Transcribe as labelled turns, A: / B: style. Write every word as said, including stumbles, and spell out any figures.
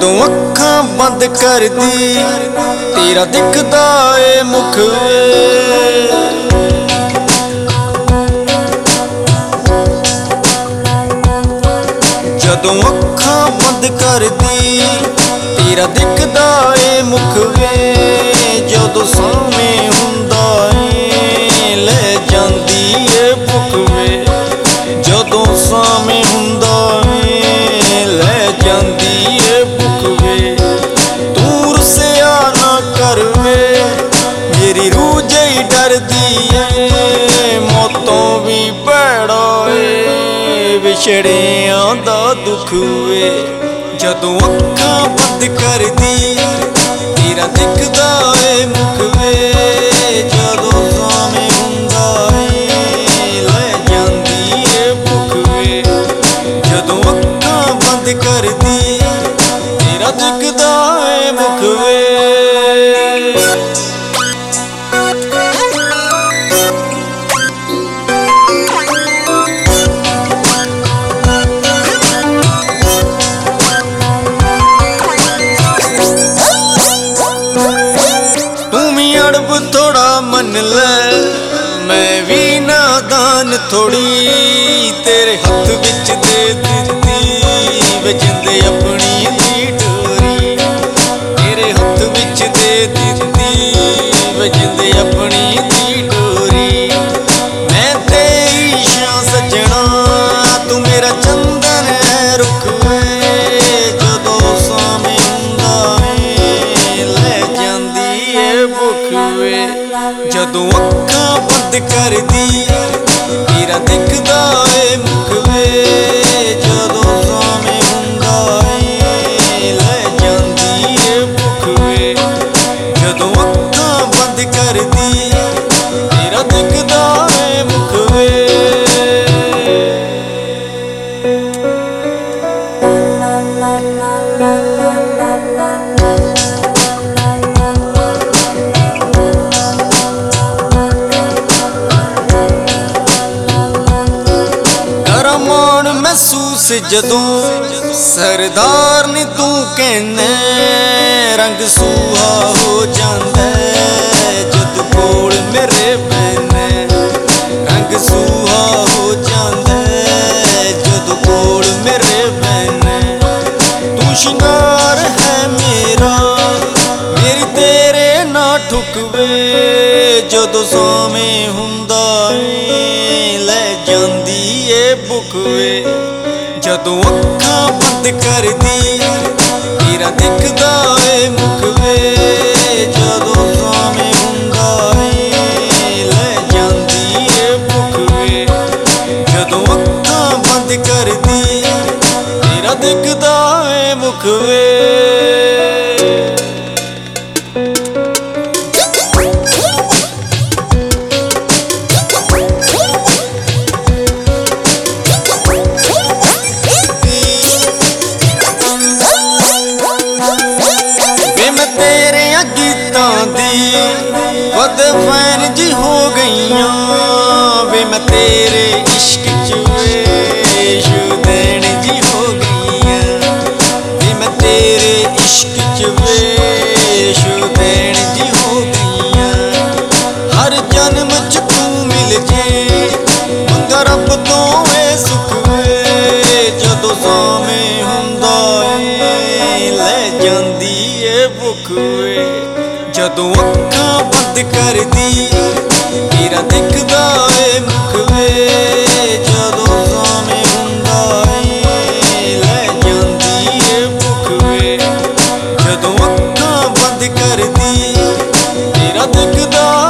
A: जदों अखां बंद कर दी तेरा दिखदा ए मुख वे। जदों अखां बंद कर दी तेरा दिखदा ए मुख वे। जदों सामे हुंदा ए लै जांदी ए भुख वे। जदों सामे हुंदा ए लै जांदी ए भुख वे। तू रुसिया ना कर वे मेरी रूह जही डरदी ए। मौतों भी भैड़ा ए विछड़ियां दा दुख वे। जदों अखां बंद कर दी तेरा दिखदा ए मुख वे। जदों सामे हुंदा ए लै जांदी ए भुख वे। जदों अखां बंद कर दी तेरा दिखदा ए मुख वे। थोड़ा मन ले मैं भी नादान थोड़ी तेरे हथ विच दे दित्ती वजिंदे अपनी दी डोरी। तेरे हथ विच दे दित्ती वजिंदे अपनी दी डोरी। मैं तेरी शां सजना तू मेरा चंदन है रुख वे। जदों सामे हुंदा ए लै जांदी ए भुख वे। जदों अखां बंद कर दी तेरा दिखदा ए मुख वे। जदों सामे हुंदा ए लै जांदी ए भुख वे। जदों अखां बंद कर दी तेरा दिखदा ए मुख वे। महसूस जदों सरदार नी तू कहने रंग सूहा हो जांदा जद कोल मेरे बैने। रंग सूहा हो जांदा जद कोल मेरे बैने। तू शिंगार है मेरा मेरी तेरे ना ठुकवे। जदों सामे हुंदा ए लै जांदी ए भुख वे। जदों अखां बंद कर दी तेरा दिखदा ए मुख वे। जदों सामे हुंदा ए लै जांदी ए भुख वे। जदों अखां बंद कर दी तेरा दिखदा ए मुख वे। वद फैन जी हो गईयां वे मैं तेरे इश्क च वेश देन जी हो गईयां। वे मैं तेरे इश्क च वेश देन जी हो गईयां। हर जन्म च तू मिल जे मंगा रब तो ए सुख वे। जदों सामे हुंदा ए लै जांदी ए भुख वे। जदों अखां बंद कर दी तेरा दिखदा ए मुख वे। जदों सामे हुंदा ए लै जांदी ए भुख वे। जदों अखां बंद कर दी तेरा दिखदा